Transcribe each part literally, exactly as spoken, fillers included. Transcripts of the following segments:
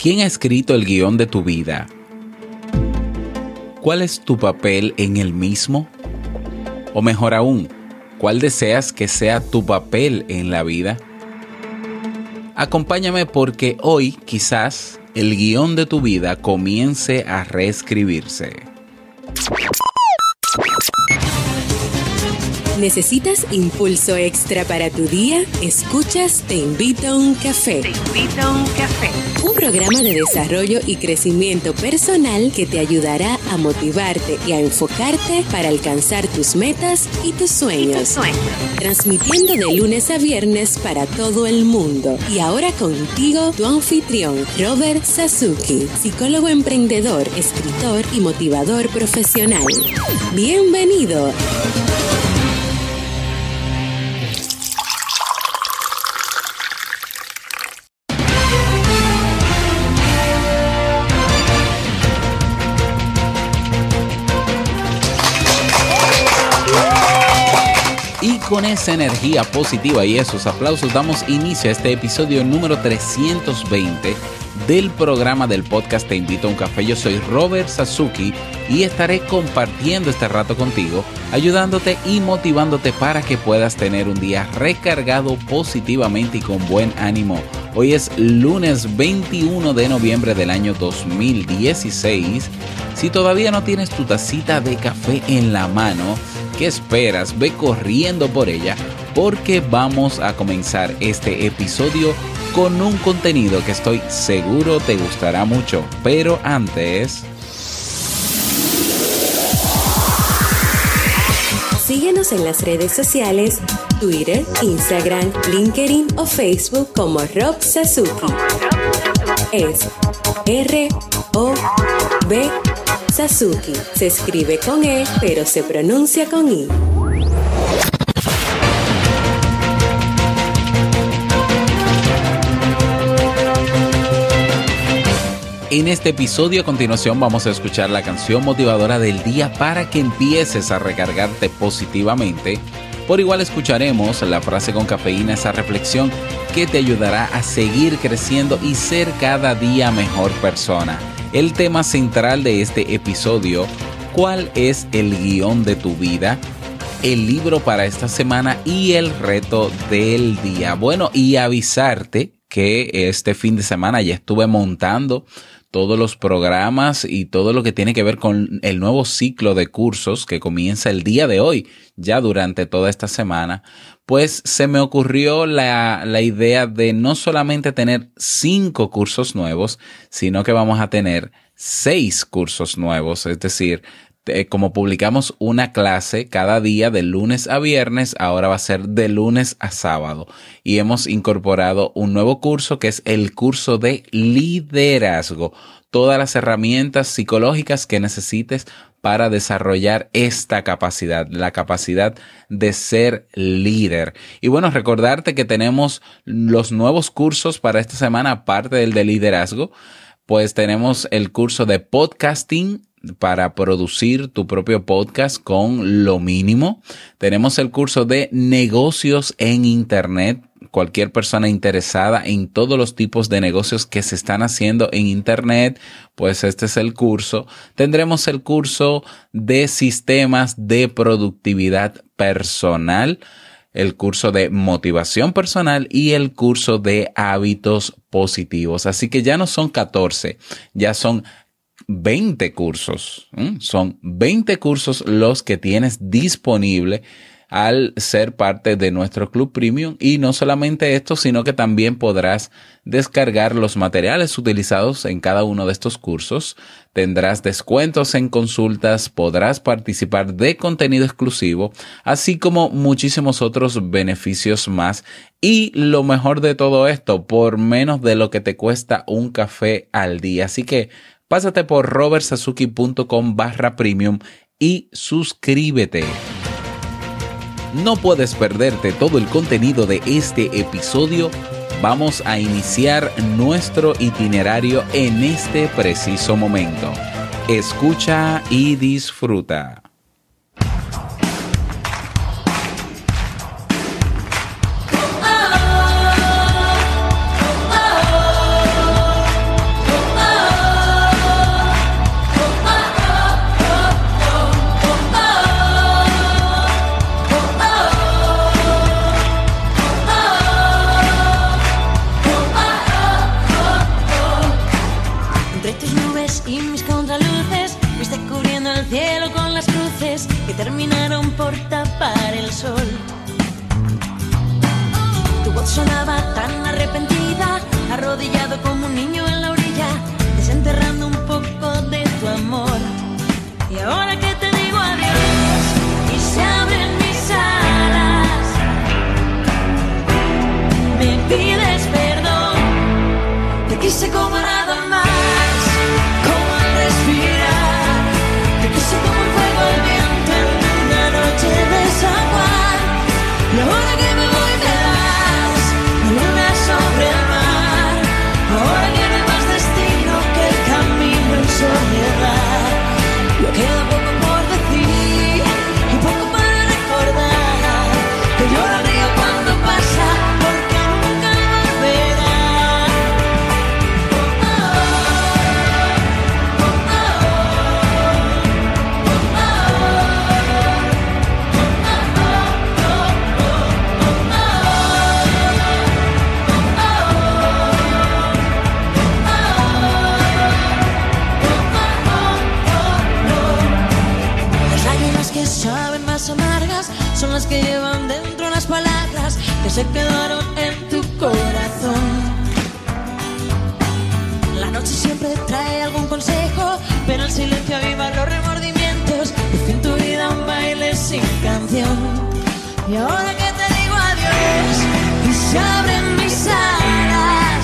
¿Quién ha escrito el guión de tu vida? ¿Cuál es tu papel en el mismo? O mejor aún, ¿cuál deseas que sea tu papel en la vida? Acompáñame porque hoy quizás el guión de tu vida comience a reescribirse. ¿Necesitas impulso extra para tu día? Escuchas Te Invito a un Café. Te Invito a un Café. Un programa de desarrollo y crecimiento personal que te ayudará a motivarte y a enfocarte para alcanzar tus metas y tus sueños. Y tus sueños. Transmitiendo de lunes a viernes para todo el mundo. Y ahora contigo, tu anfitrión, Robert Sasuki, psicólogo emprendedor, escritor y motivador profesional. ¡Bienvenido! Con esa energía positiva y esos aplausos damos inicio a este episodio número trescientos veinte del programa del podcast Te Invito a un Café. Yo soy Robert Sasuki y estaré compartiendo este rato contigo, ayudándote y motivándote para que puedas tener un día recargado positivamente y con buen ánimo. Hoy es lunes veintiuno de noviembre del año dos mil dieciséis. Si todavía no tienes tu tacita de café en la mano, ¿qué esperas? Ve corriendo por ella porque vamos a comenzar este episodio con un contenido que estoy seguro te gustará mucho. Pero antes... síguenos en las redes sociales, Twitter, Instagram, LinkedIn o Facebook como Rob Sasuki. Es R O B Sasuki. Se escribe con E, pero se pronuncia con I. En este episodio a continuación vamos a escuchar la canción motivadora del día para que empieces a recargarte positivamente. Por igual escucharemos la frase con cafeína, esa reflexión que te ayudará a seguir creciendo y ser cada día mejor persona. El tema central de este episodio, ¿cuál es el guión de tu vida? El libro para esta semana y el reto del día. Bueno, y avisarte que este fin de semana ya estuve montando todos los programas y todo lo que tiene que ver con el nuevo ciclo de cursos que comienza el día de hoy, ya durante toda esta semana, pues se me ocurrió la, la idea de no solamente tener cinco cursos nuevos, sino que vamos a tener seis cursos nuevos, es decir, Eh, como publicamos una clase cada día de lunes a viernes, ahora va a ser de lunes a sábado. Y hemos incorporado un nuevo curso que es el curso de liderazgo. Todas las herramientas psicológicas que necesites para desarrollar esta capacidad, la capacidad de ser líder. Y bueno, recordarte que tenemos los nuevos cursos para esta semana, aparte del de liderazgo, pues tenemos el curso de podcasting, para producir tu propio podcast con lo mínimo. Tenemos el curso de negocios en Internet. Cualquier persona interesada en todos los tipos de negocios que se están haciendo en Internet, pues este es el curso. Tendremos el curso de sistemas de productividad personal, el curso de motivación personal y el curso de hábitos positivos. Así que ya no son catorce, ya son veinte cursos. ¿Mm? Son veinte cursos los que tienes disponible al ser parte de nuestro Club Premium. Y no solamente esto, sino que también podrás descargar los materiales utilizados en cada uno de estos cursos. Tendrás descuentos en consultas, podrás participar de contenido exclusivo, así como muchísimos otros beneficios más. Y lo mejor de todo esto, por menos de lo que te cuesta un café al día. Así que pásate por robertsasuki.com barra premium y suscríbete. No puedes perderte todo el contenido de este episodio. Vamos a iniciar nuestro itinerario en este preciso momento. Escucha y disfruta. terminaron por tapar el sol. Tu voz sonaba tan arrepentida, arrodillado como un niño en la orilla, desenterrando un poco de tu amor. Y ahora que te digo adiós y se abren mis alas, me pides perdón. Te quise como nada más, como al respirar. Te quise como el fuego al viento en una noche de San Juan. Y ahora que me voy me das la luna sobre el mar. Ahora que no hay más destino que el camino en soledad. Lo queda poco por decir y poco para recordar. Que llora el río cuando pasa porque nunca volverá. Que saben más amargas son las que llevan dentro las palabras que se quedaron en tu corazón. La noche siempre trae algún consejo, pero el silencio aviva los remordimientos. Hice en tu vida un baile sin canción. Y ahora que te digo adiós y se abren mis alas,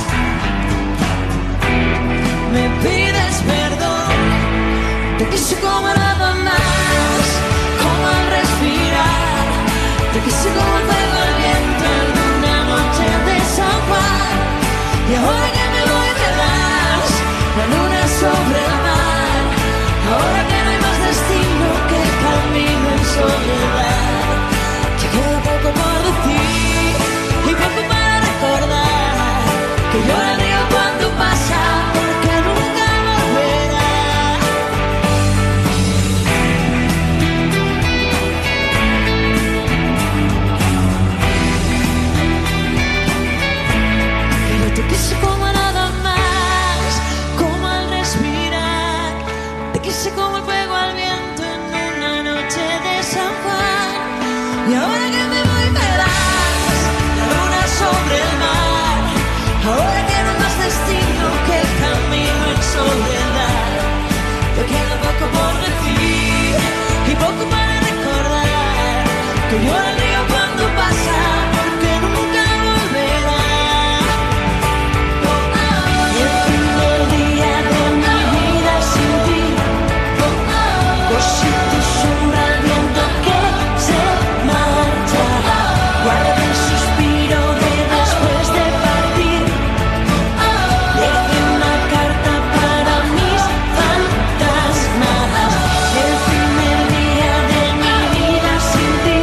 me pides perdón. Te quise como nada más, como al respirar. Te quise como el fuego al viento en una noche de San Juan. Y ahora que me voy me das la luna sobre el mar. Ahora que no hay más destino que el camino en soledad. Ya queda poco por decir y poco para recordar. Que llora el río cuando pasa porque nunca volverá. Te quise como nada más, como al respirar. Te quise como el fuego al viento en una noche de San Juan. Y ahora que me voy me das la luna sobre el mar. Ahora que no hay más destino que el camino en soledad. Te queda poco por decir y poco para recordar. Que llora el río cuando pasa porque nunca volverá. Por si tu sombra al viento que se marcha, guarda el suspiro de después de partir. Dejé una carta para mis fantasmas. El primer día de mi vida sin ti.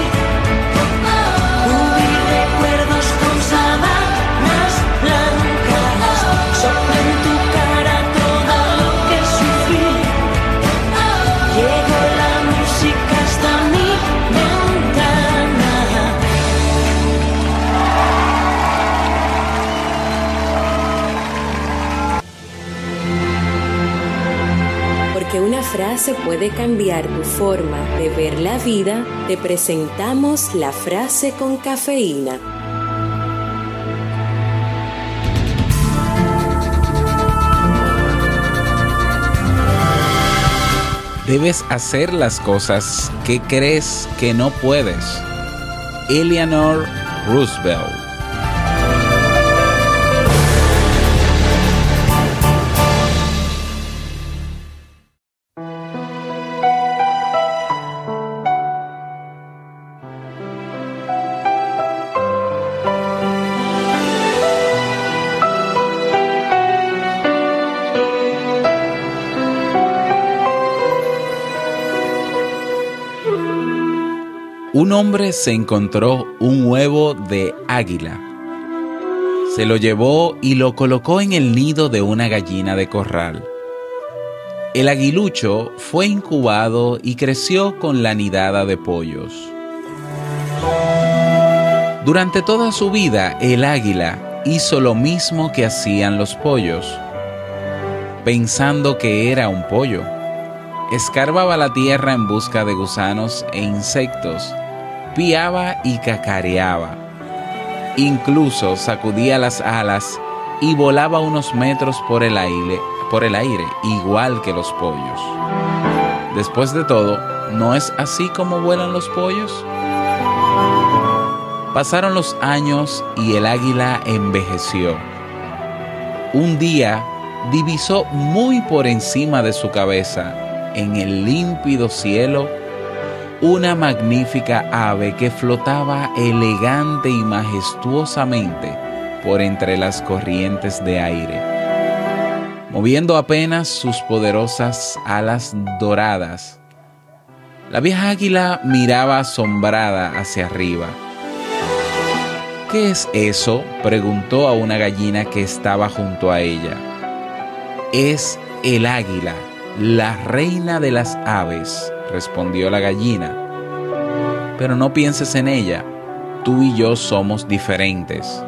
Hubo recuerdos con sábanas blancas. Sopla en tu cara todo lo que sufrí. Llegó la música hasta mi ventana. Porque una frase puede cambiar tu forma de ver la vida, te presentamos la frase con cafeína. Debes hacer las cosas que crees que no puedes. Eleanor Roosevelt. Un hombre se encontró un huevo de águila. Se lo llevó y lo colocó en el nido de una gallina de corral. El aguilucho fue incubado y creció con la nidada de pollos. Durante toda su vida, el águila hizo lo mismo que hacían los pollos, pensando que era un pollo. escarbaba la tierra en busca de gusanos e insectos, piaba y cacareaba. Incluso sacudía las alas y volaba unos metros por el aire, por el aire, igual que los pollos. Después de todo, ¿no es así como vuelan los pollos? Pasaron los años y el águila envejeció. Un día divisó muy por encima de su cabeza, en el límpido cielo, una magnífica ave que flotaba elegante y majestuosamente por entre las corrientes de aire, moviendo apenas sus poderosas alas doradas. La vieja águila miraba asombrada hacia arriba. ¿Qué es eso?, preguntó a una gallina que estaba junto a ella. Es el águila, la reina de las aves, respondió la gallina. Pero no pienses en ella, tú y yo somos diferentes.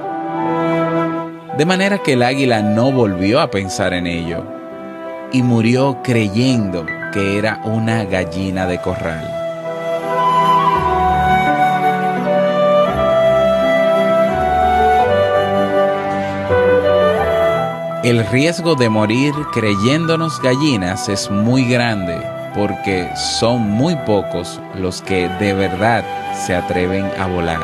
De manera que el águila no volvió a pensar en ello y murió creyendo que era una gallina de corral. El riesgo de morir creyéndonos gallinas es muy grande, porque son muy pocos los que de verdad se atreven a volar.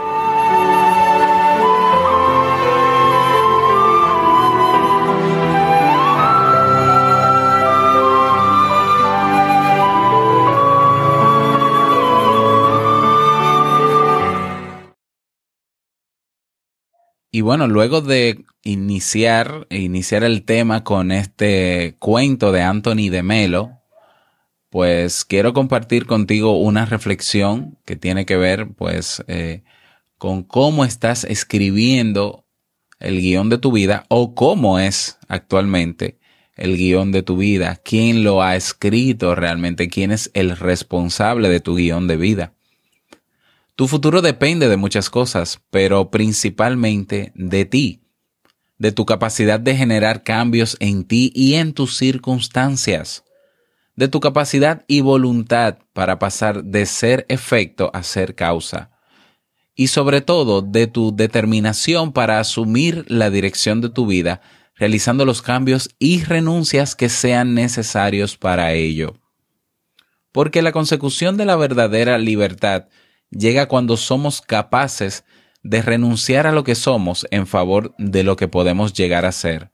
Y bueno, luego de iniciar, iniciar el tema con este cuento de Anthony de Melo, pues quiero compartir contigo una reflexión que tiene que ver pues eh, con cómo estás escribiendo el guión de tu vida o cómo es actualmente el guión de tu vida, quién lo ha escrito realmente, quién es el responsable de tu guión de vida. Tu futuro depende de muchas cosas, pero principalmente de ti, de tu capacidad de generar cambios en ti y en tus circunstancias, de tu capacidad y voluntad para pasar de ser efecto a ser causa, y sobre todo de tu determinación para asumir la dirección de tu vida, realizando los cambios y renuncias que sean necesarios para ello. Porque la consecución de la verdadera libertad llega cuando somos capaces de renunciar a lo que somos en favor de lo que podemos llegar a ser.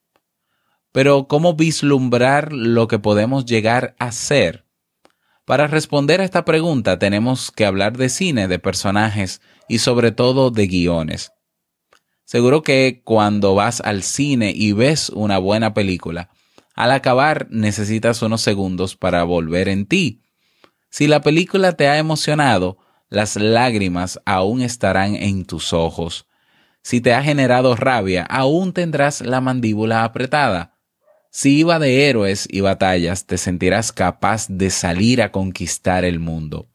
Pero, ¿cómo vislumbrar lo que podemos llegar a ser? Para responder a esta pregunta tenemos que hablar de cine, de personajes y sobre todo de guiones. Seguro que cuando vas al cine y ves una buena película, al acabar necesitas unos segundos para volver en ti. Si la película te ha emocionado, las lágrimas aún estarán en tus ojos. Si te ha generado rabia, aún tendrás la mandíbula apretada. Si iba de héroes y batallas, te sentirás capaz de salir a conquistar el mundo.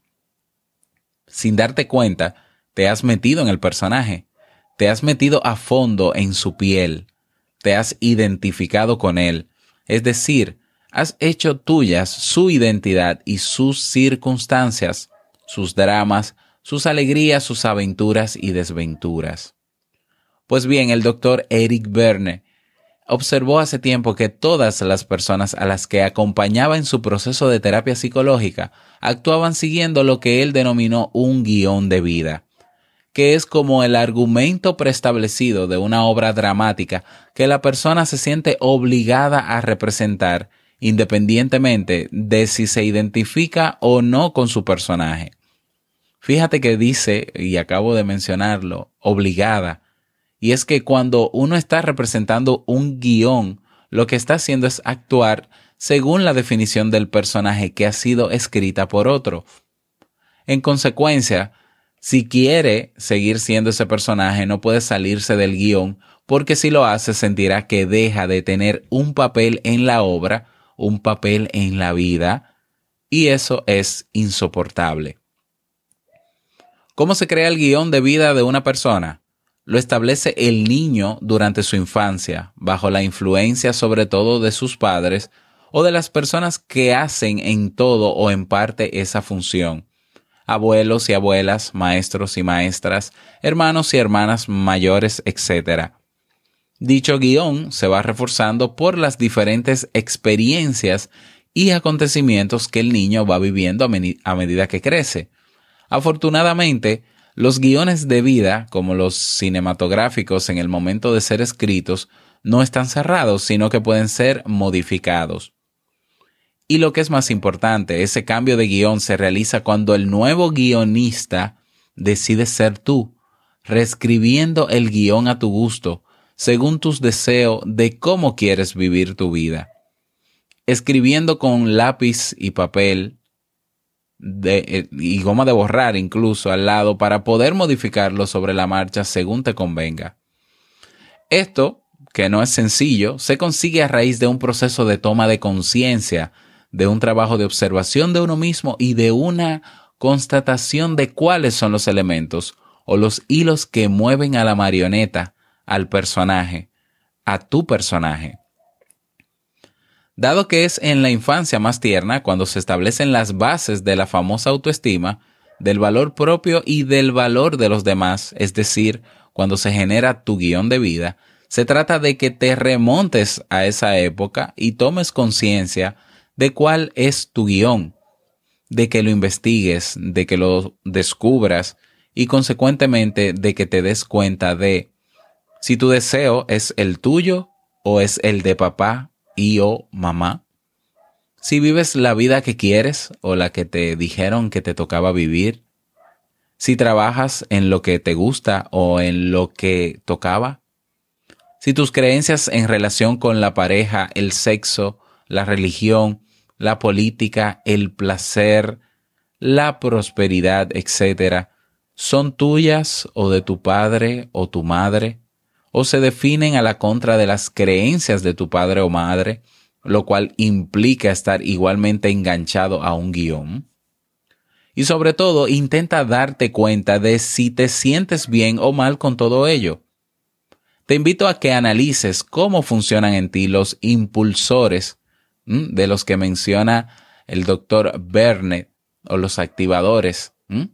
Sin darte cuenta, te has metido en el personaje, te has metido a fondo en su piel, te has identificado con él, es decir, has hecho tuyas su identidad y sus circunstancias, sus dramas, sus alegrías, sus aventuras y desventuras. Pues bien, el doctor Eric Berne observó hace tiempo que todas las personas a las que acompañaba en su proceso de terapia psicológica actuaban siguiendo lo que él denominó un guión de vida, que es como el argumento preestablecido de una obra dramática que la persona se siente obligada a representar independientemente de si se identifica o no con su personaje. Fíjate que dice, y acabo de mencionarlo, obligada. Y es que cuando uno está representando un guión, lo que está haciendo es actuar según la definición del personaje que ha sido escrita por otro. En consecuencia, si quiere seguir siendo ese personaje, no puede salirse del guión, porque si lo hace sentirá que deja de tener un papel en la obra, un papel en la vida, y eso es insoportable. ¿Cómo se crea el guión de vida de una persona? Lo establece el niño durante su infancia, bajo la influencia sobre todo de sus padres o de las personas que hacen en todo o en parte esa función. Abuelos y abuelas, maestros y maestras, hermanos y hermanas mayores, etcétera. Dicho guión se va reforzando por las diferentes experiencias y acontecimientos que el niño va viviendo a, med- a medida que crece. Afortunadamente, los guiones de vida, como los cinematográficos en el momento de ser escritos, no están cerrados, sino que pueden ser modificados. Y lo que es más importante, ese cambio de guión se realiza cuando el nuevo guionista decide ser tú, reescribiendo el guión a tu gusto, según tus deseos de cómo quieres vivir tu vida. Escribiendo con lápiz y papel de, y goma de borrar incluso al lado para poder modificarlo sobre la marcha según te convenga. Esto, que no es sencillo, se consigue a raíz de un proceso de toma de conciencia, de un trabajo de observación de uno mismo y de una constatación de cuáles son los elementos o los hilos que mueven a la marioneta, al personaje, a tu personaje. Dado que es en la infancia más tierna cuando se establecen las bases de la famosa autoestima, del valor propio y del valor de los demás, es decir, cuando se genera tu guión de vida, se trata de que te remontes a esa época y tomes conciencia de cuál es tu guión, de que lo investigues, de que lo descubras y consecuentemente de que te des cuenta de si tu deseo es el tuyo o es el de papá y o mamá, si vives la vida que quieres o la que te dijeron que te tocaba vivir, si trabajas en lo que te gusta o en lo que tocaba, si tus creencias en relación con la pareja, el sexo, la religión, la política, el placer, la prosperidad, etcétera, son tuyas o de tu padre o tu madre, o se definen a la contra de las creencias de tu padre o madre, lo cual implica estar igualmente enganchado a un guión. Y sobre todo, intenta darte cuenta de si te sientes bien o mal con todo ello. Te invito a que analices cómo funcionan en ti los impulsores ¿m? de los que menciona el doctor Bernet, o los activadores. ¿m?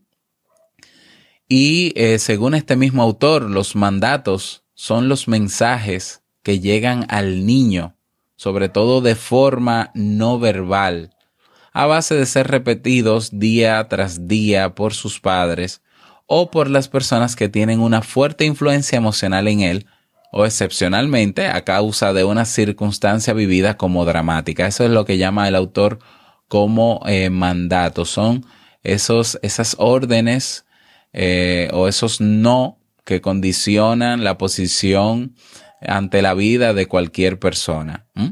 Y eh, según este mismo autor, los mandatos son los mensajes que llegan al niño, sobre todo de forma no verbal, a base de ser repetidos día tras día por sus padres o por las personas que tienen una fuerte influencia emocional en él, o excepcionalmente a causa de una circunstancia vivida como dramática. Eso es lo que llama el autor como eh, mandatos. Son esos, esas órdenes eh, o esos no que condicionan la posición ante la vida de cualquier persona. ¿Mm?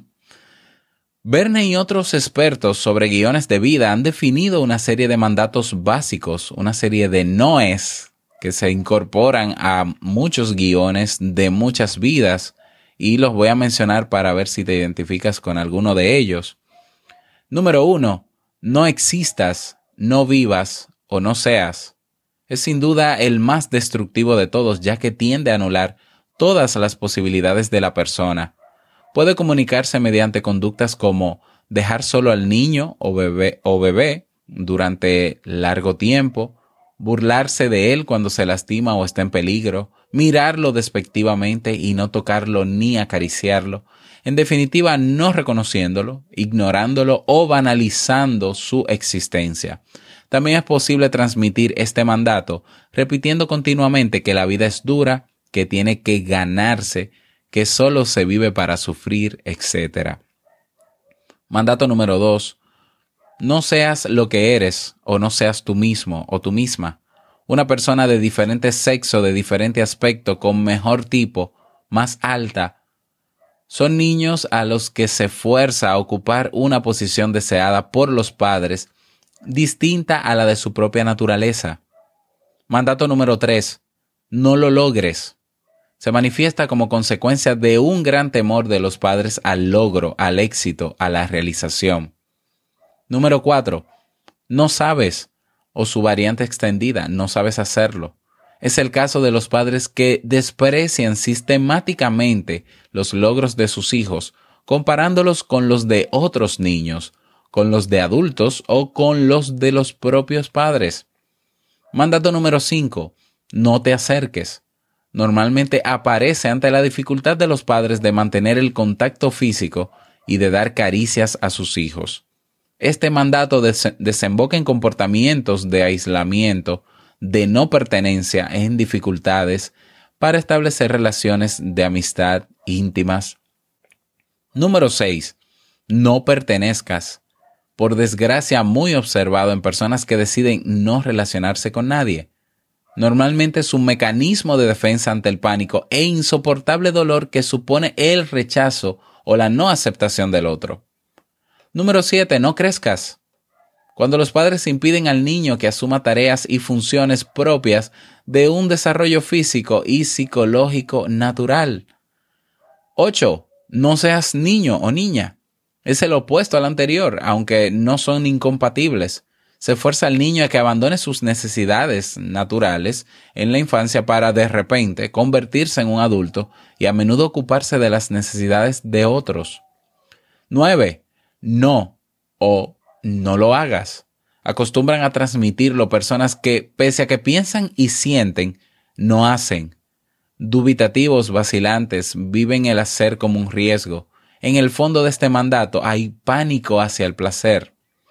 Verne y otros expertos sobre guiones de vida han definido una serie de mandatos básicos, una serie de noes que se incorporan a muchos guiones de muchas vidas, y los voy a mencionar para ver si te identificas con alguno de ellos. Número uno, no existas, no vivas o no seas. Es sin duda el más destructivo de todos, ya que tiende a anular todas las posibilidades de la persona. Puede comunicarse mediante conductas como dejar solo al niño o bebé, o bebé durante largo tiempo, burlarse de él cuando se lastima o está en peligro, mirarlo despectivamente y no tocarlo ni acariciarlo, en definitiva no reconociéndolo, ignorándolo o banalizando su existencia. También es posible transmitir este mandato repitiendo continuamente que la vida es dura, que tiene que ganarse, que solo se vive para sufrir, etcétera. Mandato número dos. No seas lo que eres o no seas tú mismo o tú misma. Una persona de diferente sexo, de diferente aspecto, con mejor tipo, más alta, son niños a los que se fuerza a ocupar una posición deseada por los padres, distinta a la de su propia naturaleza. Mandato número tres. No lo logres. Se manifiesta como consecuencia de un gran temor de los padres al logro, al éxito, a la realización. Número cuatro. No sabes, o su variante extendida, no sabes hacerlo. Es el caso de los padres que desprecian sistemáticamente los logros de sus hijos, comparándolos con los de otros niños, con los de adultos o con los de los propios padres. Mandato número cinco. No te acerques. Normalmente aparece ante la dificultad de los padres de mantener el contacto físico y de dar caricias a sus hijos. Este mandato des- desemboca en comportamientos de aislamiento, de no pertenencia, en dificultades para establecer relaciones de amistad íntimas. Número seis. No pertenezcas. Por desgracia, muy observado en personas que deciden no relacionarse con nadie. Normalmente es un mecanismo de defensa ante el pánico e insoportable dolor que supone el rechazo o la no aceptación del otro. Número siete. No crezcas. Cuando los padres impiden al niño que asuma tareas y funciones propias de un desarrollo físico y psicológico natural. ocho. No seas niño o niña. Es el opuesto al anterior, aunque no son incompatibles. Se fuerza al niño a que abandone sus necesidades naturales en la infancia para, de repente, convertirse en un adulto y a menudo ocuparse de las necesidades de otros. nueve. No o no lo hagas. Acostumbran a transmitirlo personas que, pese a que piensan y sienten, no hacen. Dubitativos, vacilantes, viven el hacer como un riesgo. En el fondo de este mandato hay pánico hacia el placer.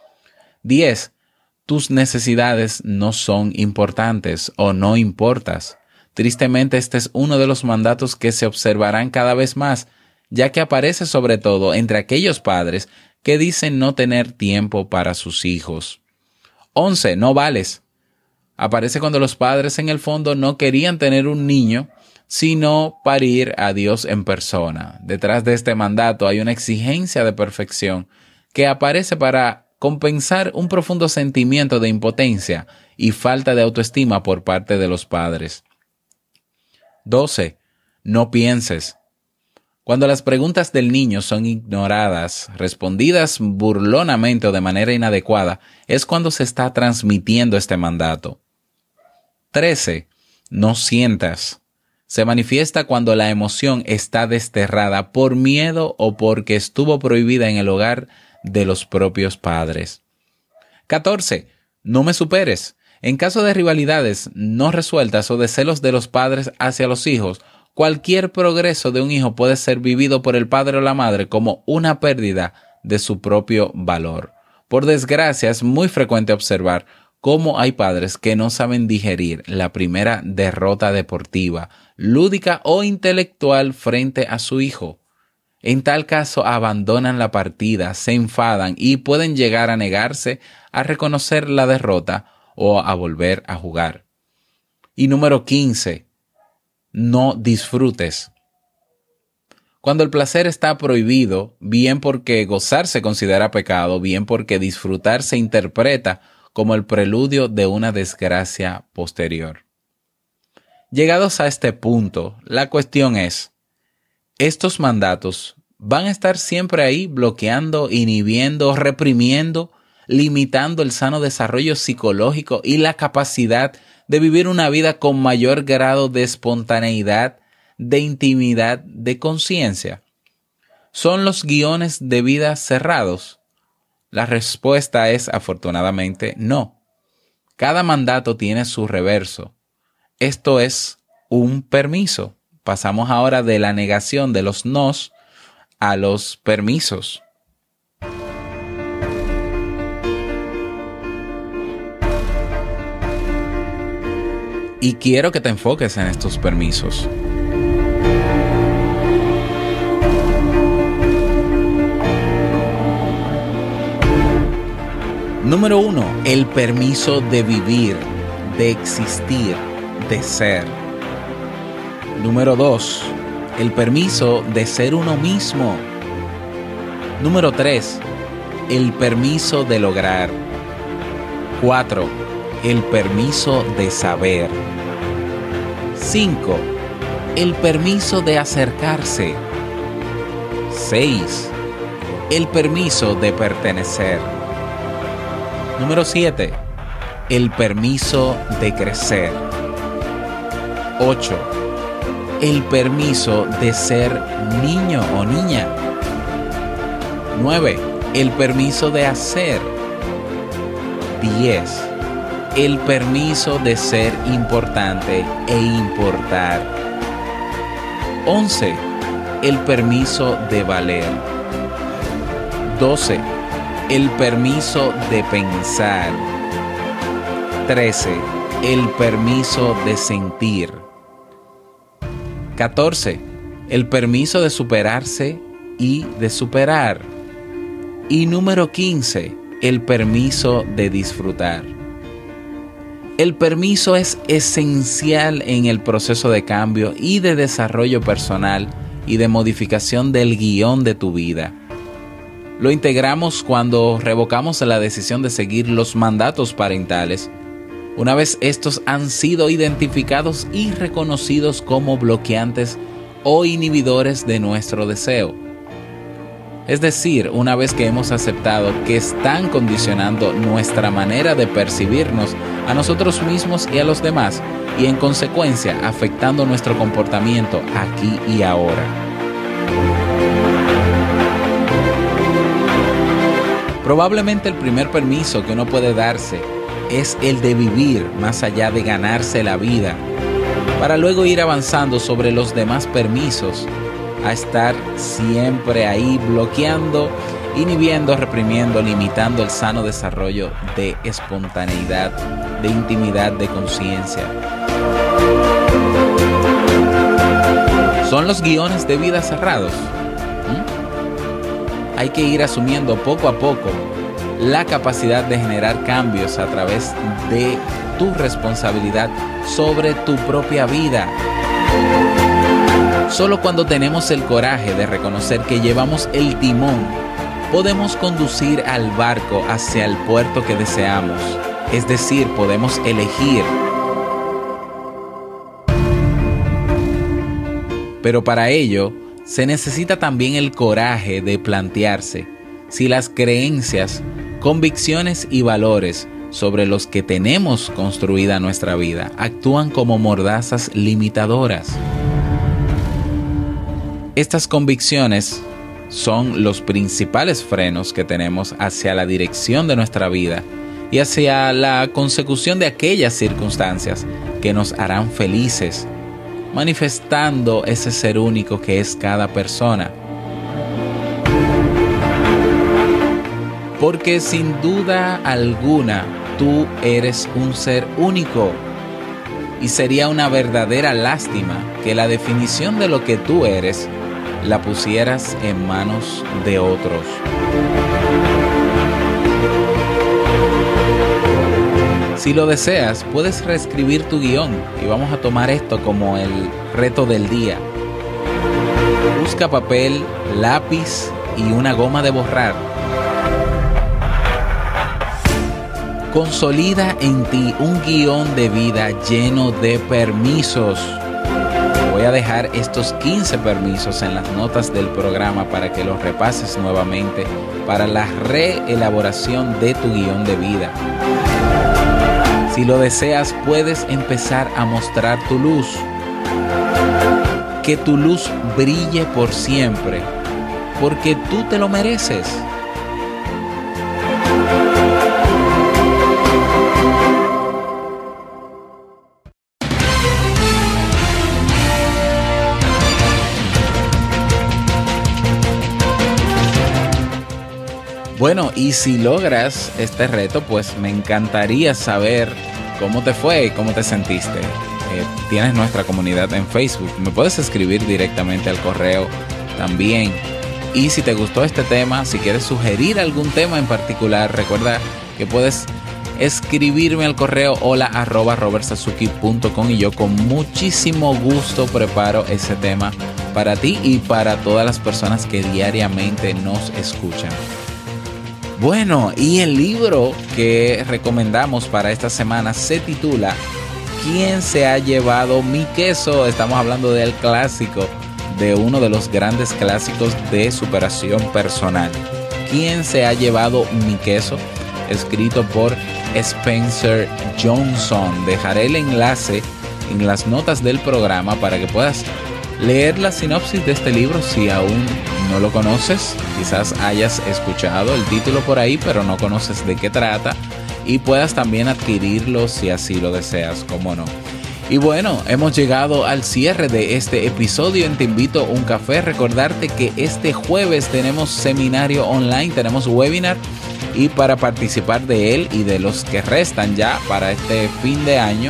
diez. Tus necesidades no son importantes o no importas. Tristemente, este es uno de los mandatos que se observarán cada vez más, ya que aparece sobre todo entre aquellos padres que dicen no tener tiempo para sus hijos. once. No vales. Aparece cuando los padres en el fondo no querían tener un niño, sino parir a Dios en persona. Detrás de este mandato hay una exigencia de perfección que aparece para compensar un profundo sentimiento de impotencia y falta de autoestima por parte de los padres. doce. No pienses. Cuando las preguntas del niño son ignoradas, respondidas burlonamente o de manera inadecuada, es cuando se está transmitiendo este mandato. trece. No sientas. Se manifiesta cuando la emoción está desterrada por miedo o porque estuvo prohibida en el hogar de los propios padres. catorce. No me superes. En caso de rivalidades no resueltas o de celos de los padres hacia los hijos, cualquier progreso de un hijo puede ser vivido por el padre o la madre como una pérdida de su propio valor. Por desgracia, es muy frecuente observar cómo hay padres que no saben digerir la primera derrota deportiva, lúdica o intelectual frente a su hijo. En tal caso, abandonan la partida, se enfadan y pueden llegar a negarse a reconocer la derrota o a volver a jugar. Y número quince. No disfrutes. Cuando el placer está prohibido, bien porque gozar se considera pecado, bien porque disfrutar se interpreta como el preludio de una desgracia posterior. Llegados a este punto, la cuestión es, ¿estos mandatos van a estar siempre ahí bloqueando, inhibiendo, reprimiendo, limitando el sano desarrollo psicológico y la capacidad de vivir una vida con mayor grado de espontaneidad, de intimidad, de conciencia? ¿Son los guiones de vida cerrados? La respuesta es, afortunadamente, no. Cada mandato tiene su reverso. Esto es un permiso. Pasamos ahora de la negación de los nos a los permisos. Y quiero que te enfoques en estos permisos. Número uno, el permiso de vivir, de existir, de ser. Número dos, el permiso de ser uno mismo. Número tres, el permiso de lograr. Cuatro, el permiso de saber. Cinco, el permiso de acercarse. Seis, el permiso de pertenecer. Número siete, el permiso de crecer. ocho, el permiso de ser niño o niña. nueve. El permiso de hacer. diez. El permiso de ser importante e importar. once. El permiso de valer. doce. El permiso de pensar. trece. El permiso de sentir. catorce. El permiso de superarse y de superar. Y número quince. El permiso de disfrutar. El permiso es esencial en el proceso de cambio y de desarrollo personal y de modificación del guión de tu vida. Lo integramos cuando revocamos la decisión de seguir los mandatos parentales, una vez estos han sido identificados y reconocidos como bloqueantes o inhibidores de nuestro deseo. Es decir, una vez que hemos aceptado que están condicionando nuestra manera de percibirnos a nosotros mismos y a los demás, y en consecuencia afectando nuestro comportamiento aquí y ahora. Probablemente el primer permiso que uno puede darse es el de vivir más allá de ganarse la vida, para luego ir avanzando sobre los demás permisos, a estar siempre ahí bloqueando, inhibiendo, reprimiendo, limitando el sano desarrollo de espontaneidad, de intimidad, de conciencia. ¿Son los guiones de vida cerrados? ¿Mm? Hay que ir asumiendo poco a poco la capacidad de generar cambios a través de tu responsabilidad sobre tu propia vida. Solo cuando tenemos el coraje de reconocer que llevamos el timón, podemos conducir al barco hacia el puerto que deseamos. Es decir, podemos elegir. Pero para ello, se necesita también el coraje de plantearse si las creencias, convicciones y valores sobre los que tenemos construida nuestra vida actúan como mordazas limitadoras. Estas convicciones son los principales frenos que tenemos hacia la dirección de nuestra vida y hacia la consecución de aquellas circunstancias que nos harán felices, manifestando ese ser único que es cada persona. Porque sin duda alguna, tú eres un ser único. Y sería una verdadera lástima que la definición de lo que tú eres la pusieras en manos de otros. Si lo deseas, puedes reescribir tu guión y vamos a tomar esto como el reto del día. Busca papel, lápiz y una goma de borrar. Consolida en ti un guión de vida lleno de permisos. Voy a dejar estos quince permisos en las notas del programa para que los repases nuevamente para la reelaboración de tu guión de vida. Si lo deseas, puedes empezar a mostrar tu luz. Que tu luz brille por siempre, porque tú te lo mereces. Bueno, y si logras este reto, pues me encantaría saber cómo te fue y cómo te sentiste. Eh, tienes nuestra comunidad en Facebook. Me puedes escribir directamente al correo también. Y si te gustó este tema, si quieres sugerir algún tema en particular, recuerda que puedes escribirme al correo hola arroba robertsazuki punto com y yo con muchísimo gusto preparo ese tema para ti y para todas las personas que diariamente nos escuchan. Bueno, y el libro que recomendamos para esta semana se titula ¿Quién se ha llevado mi queso? Estamos hablando del clásico, de uno de los grandes clásicos de superación personal. ¿Quién se ha llevado mi queso? Escrito por Spencer Johnson. Dejaré el enlace en las notas del programa para que puedas leer la sinopsis de este libro si aún no lo conoces. Quizás hayas escuchado el título por ahí, pero no conoces de qué trata, y puedas también adquirirlo si así lo deseas, cómo no. Y bueno, hemos llegado al cierre de este episodio en Te Invito a un Café. Recordarte que este jueves tenemos seminario online, tenemos webinar, y para participar de él y de los que restan ya para este fin de año,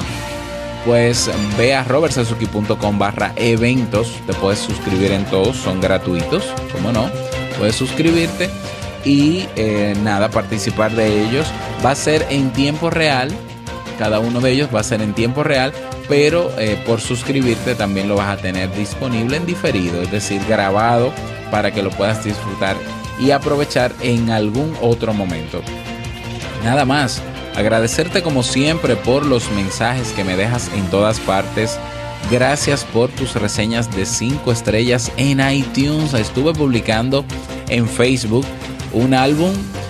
pues ve a robertsazuki.com barra eventos. Te puedes suscribir en todos, son gratuitos, cómo no, puedes suscribirte y eh, nada, participar de ellos. Va a ser en tiempo real, cada uno de ellos va a ser en tiempo real, pero eh, por suscribirte también lo vas a tener disponible en diferido, es decir, grabado, para que lo puedas disfrutar y aprovechar en algún otro momento. Nada más, agradecerte como siempre por los mensajes que me dejas en todas partes. Gracias por tus reseñas de cinco estrellas en iTunes. Estuve publicando en Facebook un álbum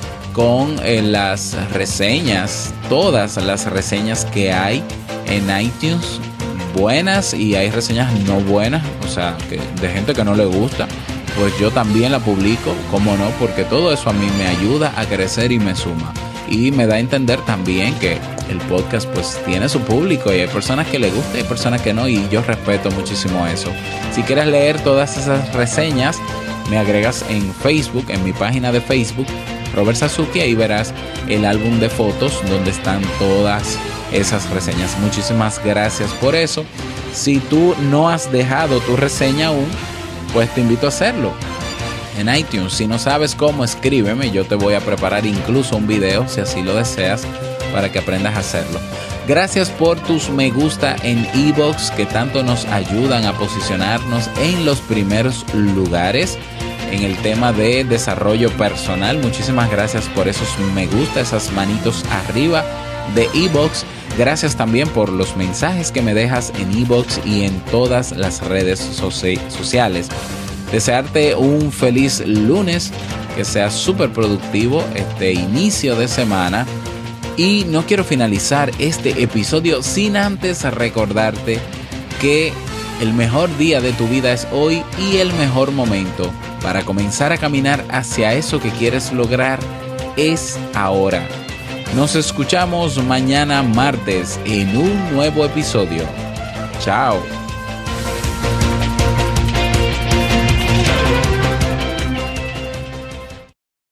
con eh, las reseñas, todas las reseñas que hay en iTunes, buenas, y hay reseñas no buenas, o sea, que de gente que no le gusta. Pues yo también la publico, cómo no, porque todo eso a mí me ayuda a crecer y me suma. Y me da a entender también que el podcast pues tiene su público y hay personas que le gusta y hay personas que no, y yo respeto muchísimo eso. Si quieres leer todas esas reseñas, me agregas en Facebook, en mi página de Facebook, Robert Sazuki, ahí verás el álbum de fotos donde están todas esas reseñas. Muchísimas gracias por eso. Si tú no has dejado tu reseña aún, pues te invito a hacerlo en iTunes. Si no sabes cómo, escríbeme, yo te voy a preparar incluso un video, si así lo deseas, para que aprendas a hacerlo. Gracias por tus me gusta en iVoox, que tanto nos ayudan a posicionarnos en los primeros lugares en el tema de desarrollo personal. Muchísimas gracias por esos me gusta, esas manitos arriba de iVoox. Gracias también por los mensajes que me dejas en iVoox y en todas las redes soci- sociales. Desearte un feliz lunes, que sea súper productivo este inicio de semana. Y no quiero finalizar este episodio sin antes recordarte que el mejor día de tu vida es hoy, y el mejor momento para comenzar a caminar hacia eso que quieres lograr es ahora. Nos escuchamos mañana martes en un nuevo episodio. Chao.